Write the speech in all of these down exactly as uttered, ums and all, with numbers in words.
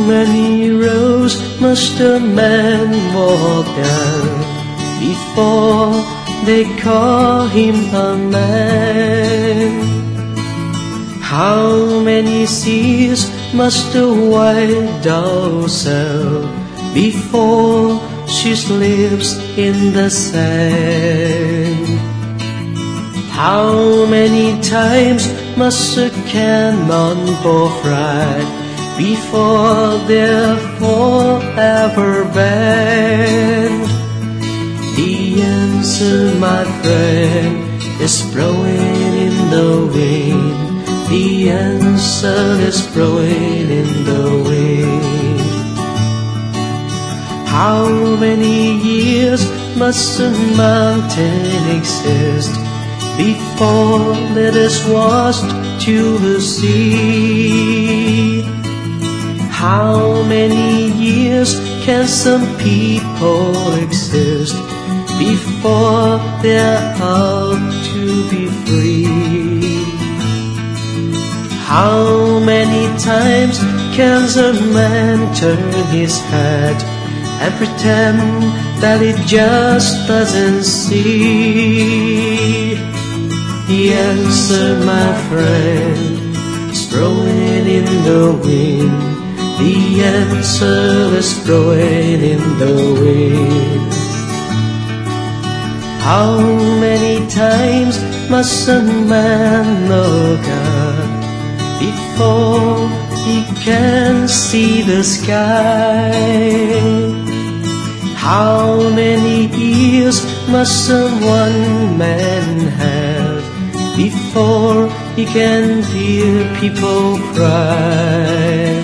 many roads must a man walk down before they call him a man? How many seas must a white dove sail before she slips in the sand? How many times must a cannonball fry before they're forever banned? The answer, my friend, is blowing in the wind. The answer is blowing in the wind. How many years must a mountain exist before it is washed to the sea? How many years can some people exist before they're out to be free? How many times can a man turn his head and pretend that it just doesn't see? The answer, my friend, is blowing in the wind. The answer is blowing in the wind. How many times must a man look up before he can see the sky? How many years must one man have before he can hear people cry?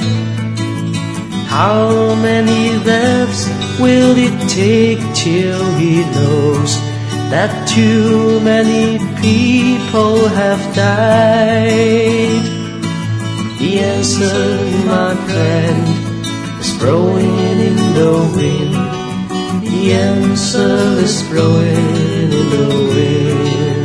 How many deaths will it take till he knows that too many people have died? The answer, my friend, is blowing in the wind. The answer is blowing in the wind.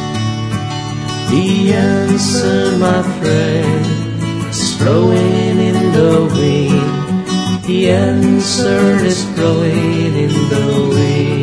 The answer, my friend, is blowing in the wind. The answer is blowing in the wind.